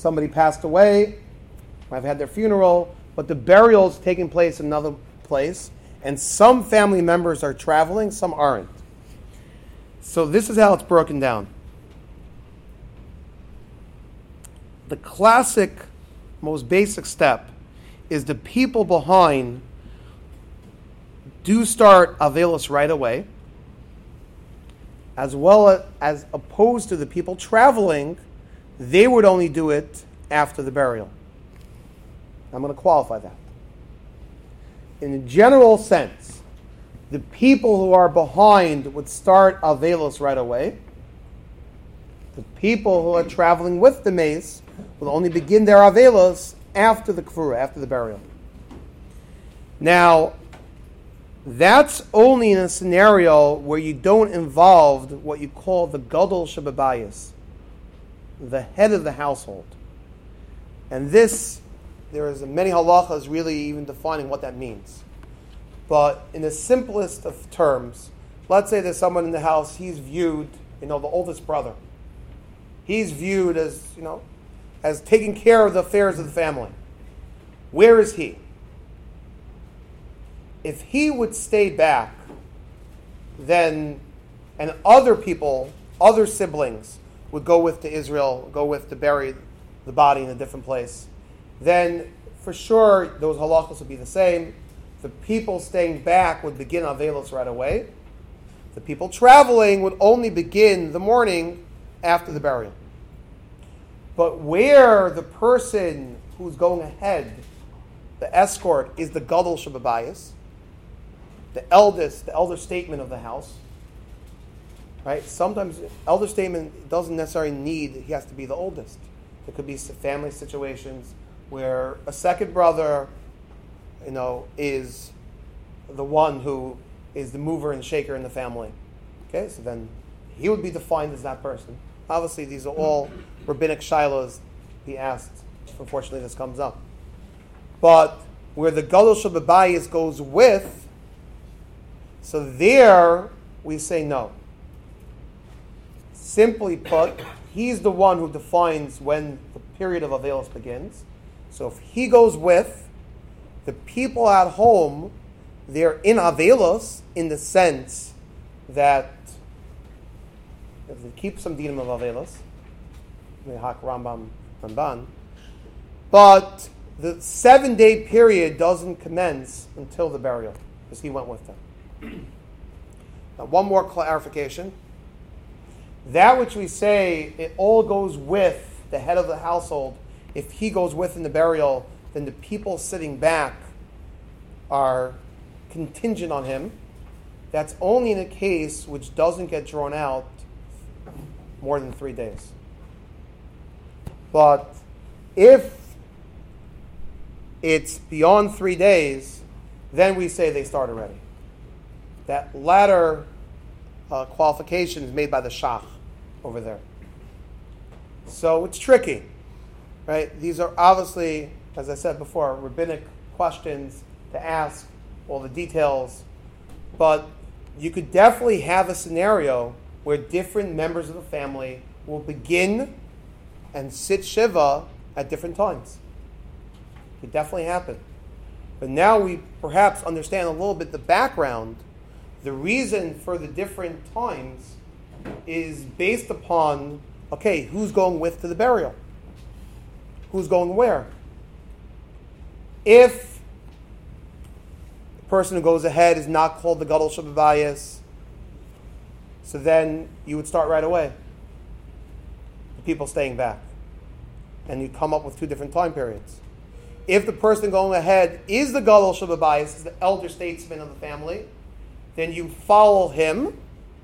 Speaker 1: somebody passed away, I've had their funeral, but the burial is taking place in another place, and some family members are traveling, some aren't. So this is how it's broken down. The classic, most basic step is the people behind do start Avelos right away, as well as opposed to the people traveling, they would only do it after the burial. I'm going to qualify that. In a general sense, the people who are behind would start Avelos right away. The people who are traveling with the mace will only begin their Avelos after the Kfura, after the burial. Now, that's only in a scenario where you don't involve what you call the Gadol Shebabayis, the head of the household. And this, there is many halachas really even defining what that means. But in the simplest of terms, let's say there's someone in the house, he's viewed, the oldest brother. He's viewed as, as taking care of the affairs of the family. Where is he? If he would stay back, then, and other people, other siblings, would go with to Israel, go with to bury the body in a different place, then for sure those halachos would be the same. The people staying back would begin Avelos right away. The people traveling would only begin the morning after the burial. But where the person who's going ahead, the escort, is the Gadol Shebabayis, the elder statement of the house, right? Sometimes elder statement doesn't necessarily need, he has to be the oldest. There could be family situations where a second brother, is the one who is the mover and shaker in the family. Okay, so then he would be defined as that person. Obviously, these are all rabbinic shilohs he asked. Unfortunately, this comes up. But where the Gadol Shebabayis goes with, so there we say no. Simply put, he's the one who defines when the period of Avelos begins. So if he goes with, the people at home, they're in Avelos in the sense that if they keep some dinim of Avelos, Mehak Rambam Ramban, but the 7-day period doesn't commence until the burial, because he went with them. Now, one more clarification. That which we say, it all goes with the head of the household. If he goes with in the burial, then the people sitting back are contingent on him. That's only in a case which doesn't get drawn out more than 3 days. But if it's beyond 3 days, then we say they start already. That latter qualification is made by the Shach over there. So it's tricky, right? These are obviously, as I said before, rabbinic questions to ask, all the details. But you could definitely have a scenario where different members of the family will begin and sit Shiva at different times. It could definitely happen. But now we perhaps understand a little bit the background. The reason for the different times is based upon, okay, who's going with to the burial? Who's going where? If the person who goes ahead is not called the Gadol Shebabayis, so then you would start right away. The people staying back. And you come up with 2 different time periods. If the person going ahead is the Gadol Shebabayis, is the elder statesman of the family, then you follow him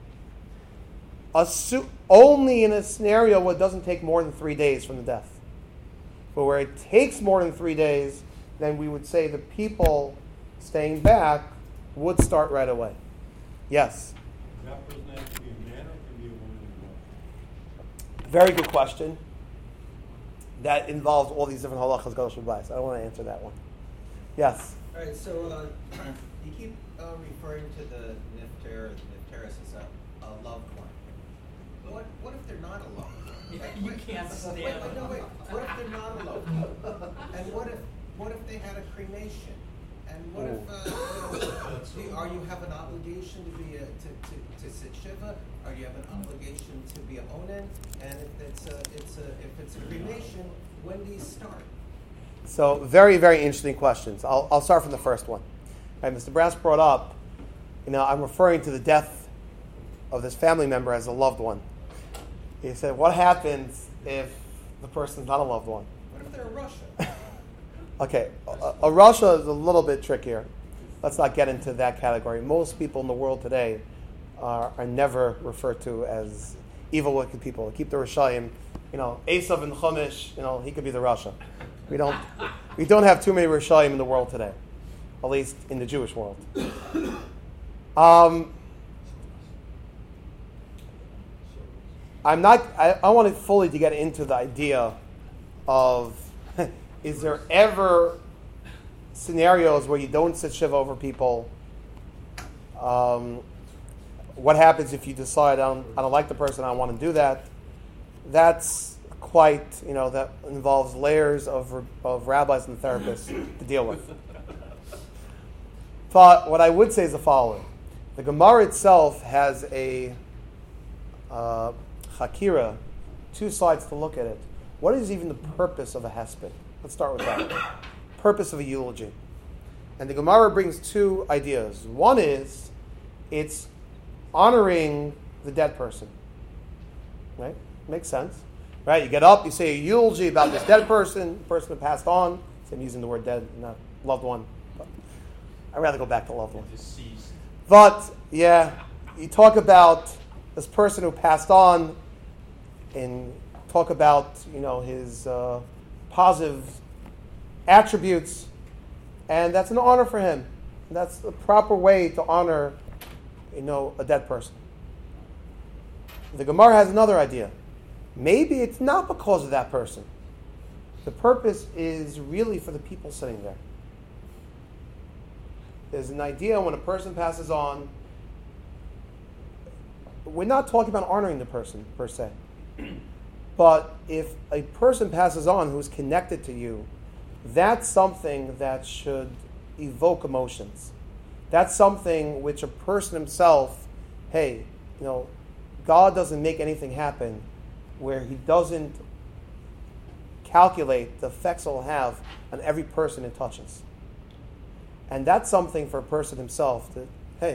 Speaker 1: only in a scenario where it doesn't take more than 3 days from the death. But where it takes more than 3 days, then we would say the people staying back would start right away. Yes?
Speaker 8: That person has to be a man or can be a woman as well?
Speaker 1: Very good question. That involves all these different halachas, Gadol Shebabayis. I don't want to answer that one. Yes?
Speaker 5: All right, so you keep referring to the nifter, nifteris as a loved one. what if they're not a loved one?
Speaker 4: You can't stand
Speaker 5: Wait, what if they're not a loved one? And what if they had a cremation? And what if are you have an obligation to be to sit shiva? Or you have an obligation to be a onen? And if it's a cremation, when do you start?
Speaker 1: So very, very interesting questions. I'll start from the first one. Right, Mr. Brass brought up, I'm referring to the death of this family member as a loved one. He said, what happens if the person's not a loved one?
Speaker 5: What if they're a Russia?
Speaker 1: Okay, a Russia is a little bit trickier. Let's not get into that category. Most people in the world today are never referred to as evil, wicked people. Keep the Rishayim. Esav and Chumash, he could be the Russia. We don't have too many Rishayim in the world today, at least in the Jewish world. I want fully to get into the idea of is there ever scenarios where you don't sit shiva over people? What happens if you decide I don't like the person, I don't want to do that? That's quite, that involves layers of rabbis and therapists to deal with. But what I would say is the following. The Gemara itself has a Hakira, two sides to look at it. What is even the purpose of a hesped? Let's start with that. Purpose of a eulogy. And the Gemara brings two ideas. One is, it's honoring the dead person. Right? Makes sense. Right? You get up, you say a eulogy about this dead person, the person who passed on. I'm using the word dead, not loved one. But I'd rather go back to loved one.
Speaker 3: Deceased.
Speaker 1: But, yeah, you talk about this person who passed on and talk about, his positive attributes, and that's an honor for him. That's the proper way to honor, a dead person. The Gemara has another idea. Maybe it's not because of that person. The purpose is really for the people sitting there. There's an idea when a person passes on, we're not talking about honoring the person per se. But if a person passes on who's connected to you, that's something that should evoke emotions. That's something which a person himself, God doesn't make anything happen where he doesn't calculate the effects it'll have on every person it touches. And that's something for a person himself to,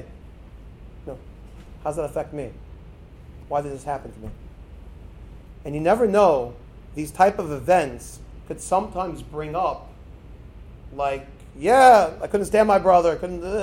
Speaker 1: how does that affect me? Why did this happen to me? And you never know, these type of events could sometimes bring up, I couldn't stand my brother,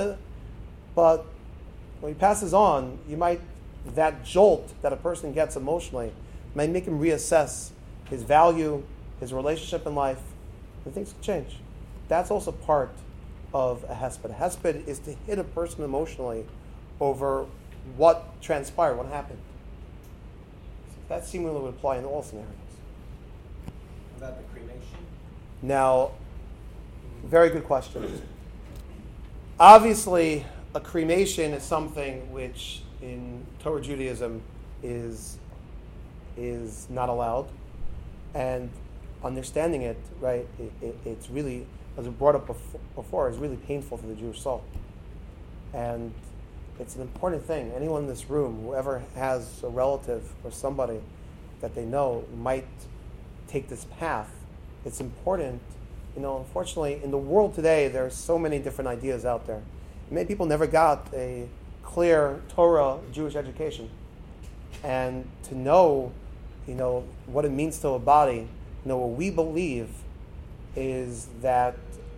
Speaker 1: but when he passes on, that jolt that a person gets emotionally might make him reassess his value, his relationship in life, and things can change. That's also part of a hesped. A hesped is to hit a person emotionally over what transpired, what happened. So that seemingly would apply in all scenarios.
Speaker 5: About the cremation?
Speaker 1: Now, very good question. Obviously, a cremation is something which in Torah Judaism is not allowed. And understanding it, right, it's really, as we brought up before, is really painful to the Jewish soul. And it's an important thing. Anyone in this room, whoever has a relative or somebody that they know might take this path, it's important. Unfortunately, in the world today, there are so many different ideas out there. Many people never got a clear Torah Jewish education. And to know, what it means to a body, what we believe is that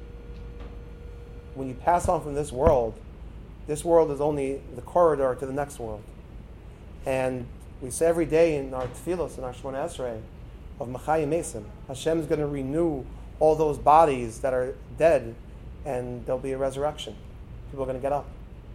Speaker 1: when you pass on from this world is only the corridor to the next world. And we say every day in our tefillos, in our Shemona Esrei, of Machayim Mesim, Hashem's going to renew all those bodies that are dead, and there'll be a resurrection. People are going to get up.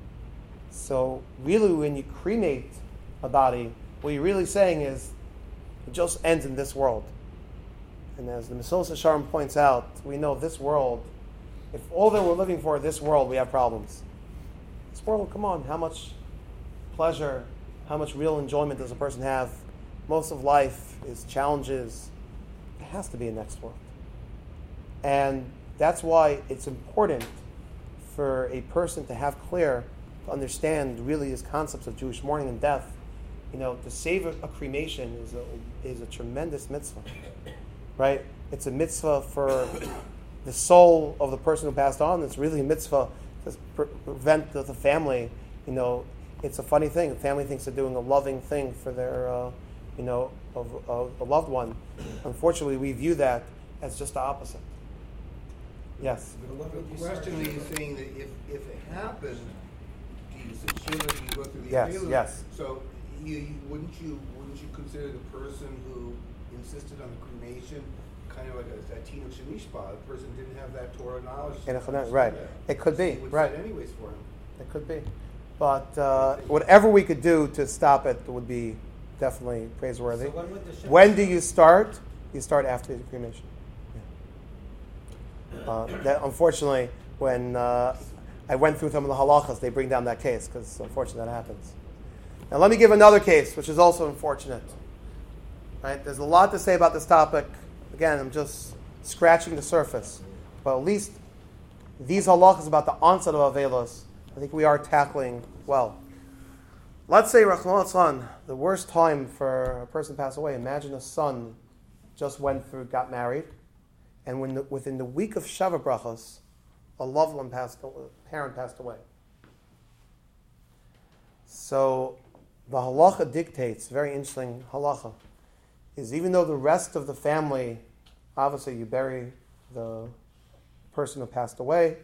Speaker 1: So really, when you cremate a body, what you're really saying is, it just ends in this world. And as the Mesilas Yesharim points out, we know this world, if all that we're living for is this world, we have problems. This world, come on, how much pleasure, how much real enjoyment does a person have most of life is challenges, there has to be a next world. And that's why it's important for a person to have clear, to understand really these concepts of Jewish mourning and death. To save a cremation is a tremendous mitzvah, right? It's a mitzvah for the soul of the person who passed on. It's really a mitzvah to prevent the family. It's a funny thing. The family thinks they're doing a loving thing for their, of a loved one. Unfortunately, we view that as just the opposite. Yes.
Speaker 9: The question are you saying that if it happened, do you sit shiva, do you go through the appeal?
Speaker 1: Yes.
Speaker 9: So wouldn't you consider the person who insisted on the cremation kind of like a Tino Shanishba? The person didn't have that Torah knowledge.
Speaker 1: Right. It could be.
Speaker 9: He would
Speaker 1: Right.
Speaker 9: sit anyways for him.
Speaker 1: It could be. But whatever we could do to stop it would be definitely praiseworthy.
Speaker 5: So when would the shiva
Speaker 1: When do you start? You start after the cremation. That unfortunately, when I went through some of the halachas, they bring down that case because unfortunately that happens. Now let me give another case, which is also unfortunate. Right? There's a lot to say about this topic. Again, I'm just scratching the surface, but at least these halachas about the onset of avelos, I think we are tackling well. Let's say, Rachmana litzlan, the worst time for a person to pass away. Imagine a son just got married, and within the week of Shava Brachos, a loved one parent passed away. So the halacha dictates, very interesting halacha, is even though the rest of the family, obviously you bury the person who passed away,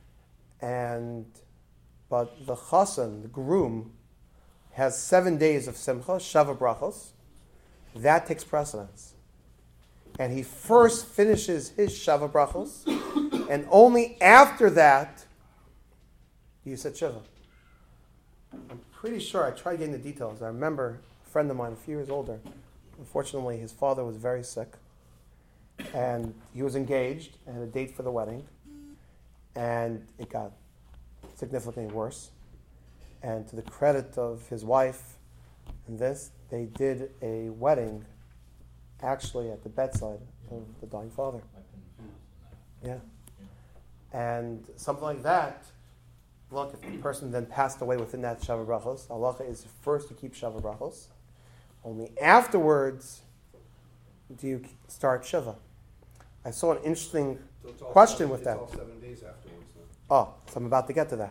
Speaker 1: but the chassan, the groom, has 7 days of simcha, Shava Brachos. That takes precedence. And he first finishes his Shava Brachos, and only after that you sit Shiva. I'm pretty sure, I tried getting the details. I remember a friend of mine, a few years older, unfortunately his father was very sick, and he was engaged and had a date for the wedding, and it got significantly worse. And to the credit of his wife and this, they did a wedding actually at the bedside of the dying father. Yeah. And something like that, look, if the person then passed away within that Shava Brachos, halacha is first to keep Shava Brachos. Only afterwards do you start Shiva. I saw an interesting question with that.
Speaker 9: It's all 7 days afterwards, then.
Speaker 1: Oh, so I'm about to get to that.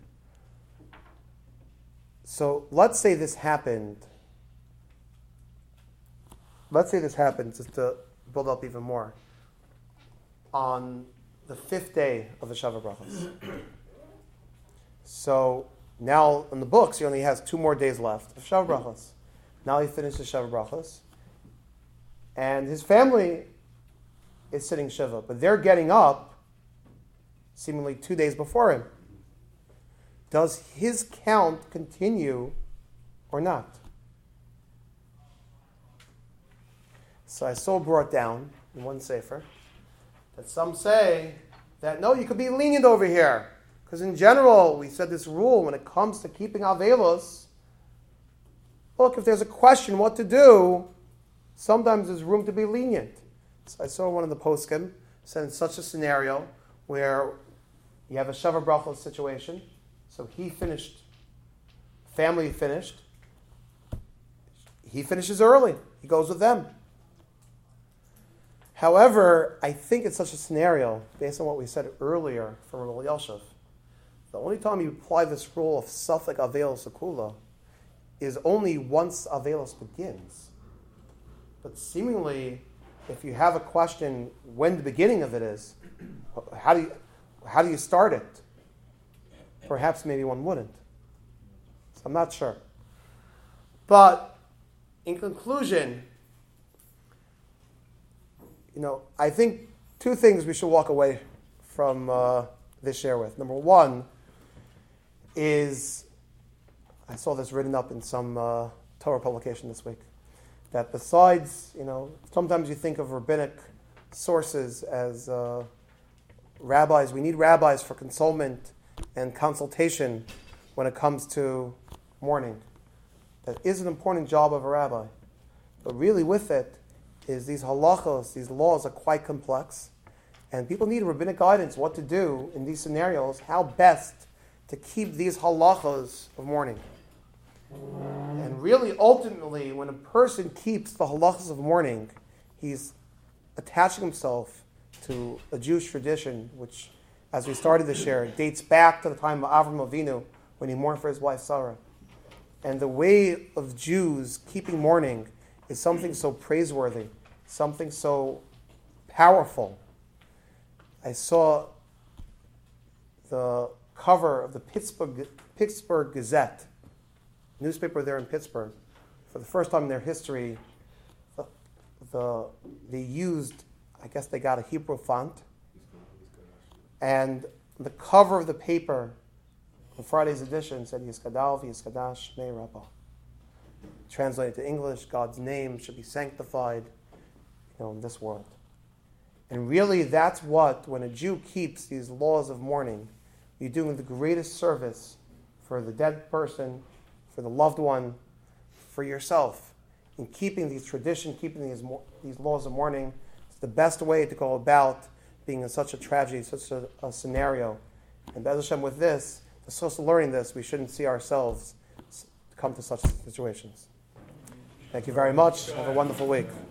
Speaker 1: So let's say this happened. Just to build up even more. On the 5th day of the Shava Brachos. So now in the books, he only has 2 more days left of Shava Brachos. Now he finishes Shava Brachos. And his family is sitting Shiva, but they're getting up seemingly 2 days before him. Does his count continue or not? So I saw brought down in one sefer that some say that no, you could be lenient over here. Because in general, we said this rule when it comes to keeping avelos, look, if there's a question what to do, sometimes there's room to be lenient. So I saw one of the poskim said in such a scenario where you have a Shava Brachos situation, so he finished, family finished, he finishes early, he goes with them. However, I think it's such a scenario, based on what we said earlier from Rabbi Yoshev, the only time you apply this rule of Safek Avelos Akula is only once Avelos begins. But seemingly, if you have a question when the beginning of it is, how do you start it? Perhaps maybe one wouldn't. So I'm not sure. But in conclusion, I think 2 things we should walk away from this share with. Number 1 is, I saw this written up in some Torah publication this week, that besides, sometimes you think of rabbinic sources as rabbis. We need rabbis for consolement and consultation when it comes to mourning. That is an important job of a rabbi. But really with it is these halachos, these laws are quite complex. And people need rabbinic guidance what to do in these scenarios, how best to keep these halachos of mourning. And really, ultimately, when a person keeps the halachos of mourning, he's attaching himself to a Jewish tradition, which, as we started this year, dates back to the time of Avram Avinu, when he mourned for his wife Sarah. And the way of Jews keeping mourning is something so praiseworthy, something so powerful. I saw the cover of the Pittsburgh Gazette, newspaper there in Pittsburgh. For the first time in their history, they used, I guess they got a Hebrew font, and the cover of the paper on Friday's edition said Yiskadav Yiskadash Shmei Rabbah. Translated to English, God's name should be sanctified, in this world. And really, that's what, when a Jew keeps these laws of mourning, you're doing the greatest service for the dead person, for the loved one, for yourself. In keeping these traditions, keeping these laws of mourning, it's the best way to go about being in such a tragedy, such a scenario. And Be'ez Hashem, with this, the source of learning this, we shouldn't see ourselves come to such situations. Thank you very much. Have a wonderful week.